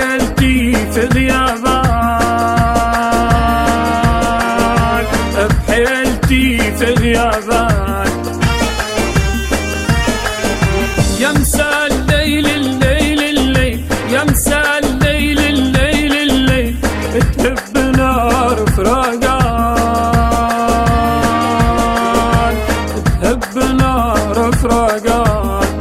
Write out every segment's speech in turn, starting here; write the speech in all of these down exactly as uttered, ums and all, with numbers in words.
بحيلتي في غيابك، بحيلتي في غيابك. يمسى الليل الليل الليل، يمسى الليل الليل الليل، تهب نار فراقان، تهب نار فراقان.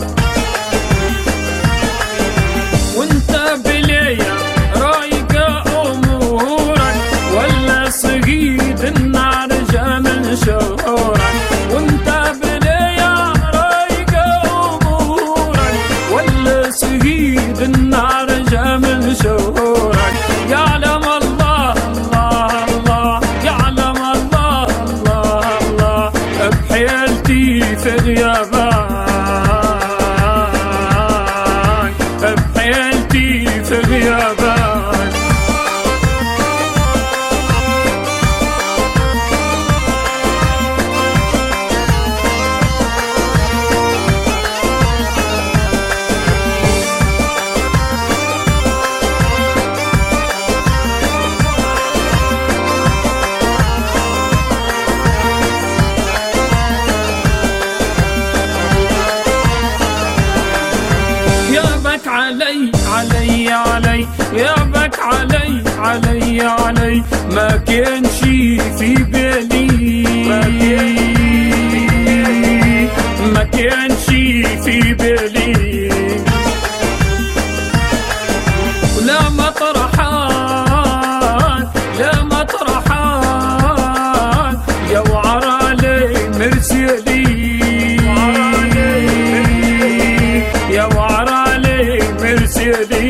وانت بليا رايقة امورك، ولا صقيد النار جا من شهورك. وانت بليا رايقة امورك، ولا صقيد النار جا من شهورك. يعلم الله الله الله، يعلم الله الله الله، بحيلتي في غيابك، بحيلتي في غيابك. علي علي علي يابك، علي علي علي، ما كان شي في بالي، ما كان شي في بالي. ولا مطرحات لا مطرحات، يا وعر علي مرسلي، يا وعر مرسلي.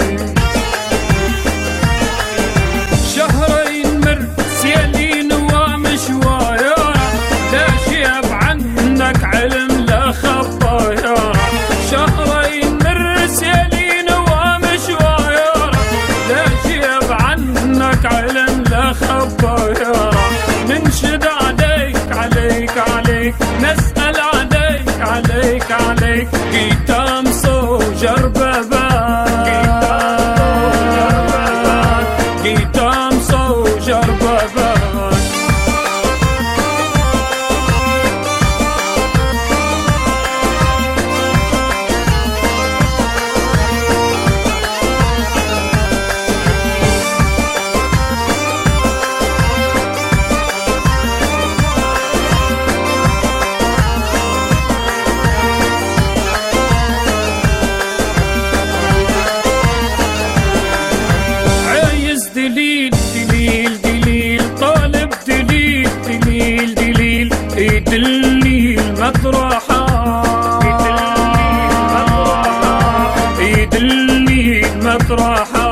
شهرين مرسلين ومشوايا، لا شيب عنك علم لا خبايا. شهرين مرسلين ومشوايا، لا شيب عنك علم لا خبايا. ننشد عليك عليك عليك، نسأل عليك عليك عليك، قيتام صوجر بابك، قيتام صوجر بابك. دليل دليل دليل، طالب دليل دليل دليل، يدلني المطرحة، يدلني المطرحة.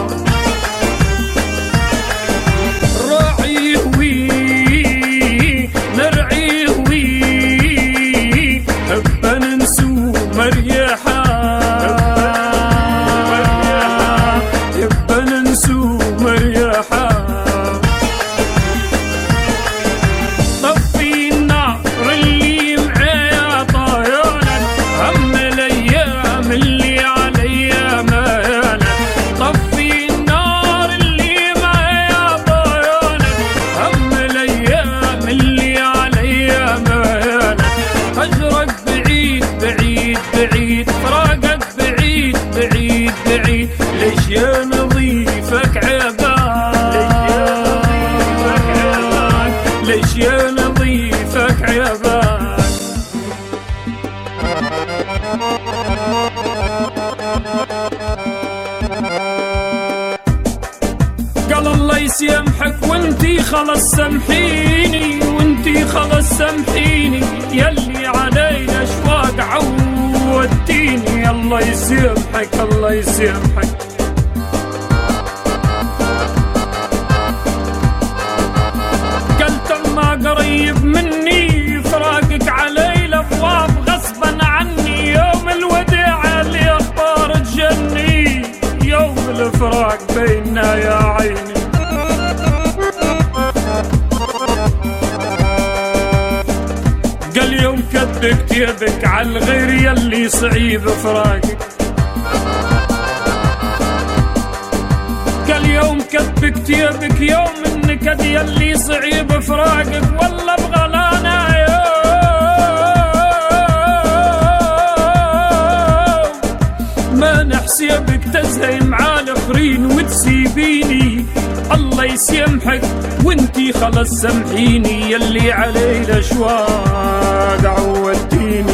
راعي هوي نرعي هوي، هبا ننسو مريحة، هبا ننسو مريحة. طفي النار اللي معايا طايلك، هم الايام اللي عليا مالك. طفي النار اللي معايا طايلك، هم الايام اللي عليا مالك. هجرك بعيد بعيد بعيد، فراقك بعيد بعيد بعيد، ليش يا نظيفك عيبك، ليش يا نظيفك عيبك. قال الله يسامحك وانتي خلص سامحيني، وانتي خلص سامحيني، يلي علي اشواق عودتيني. الله يسامحك الله يسامحك. قلت ما قريب مني، فراقك علي الابواب غصبا عني. يوم الوداع اللي اخبار تجني، يوم الفراق بيننا يا عيني. قال يوم كتبك يدك على الغير، يلي صعيب فراقك. وكتب كتابك يوم النكد يلي صعيب فراقك والله بغلانا يوم ما نحسبك تزهي مع الاخرين وتسيبيني الله يسامحك وانتي خلص سامحيني يلي علي الاشواق عودتيني.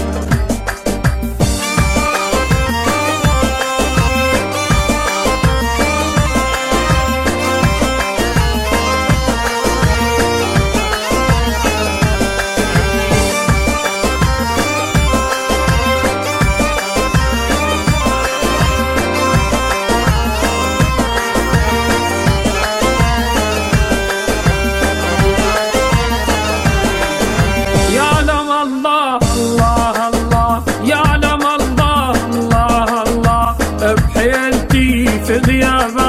في غياب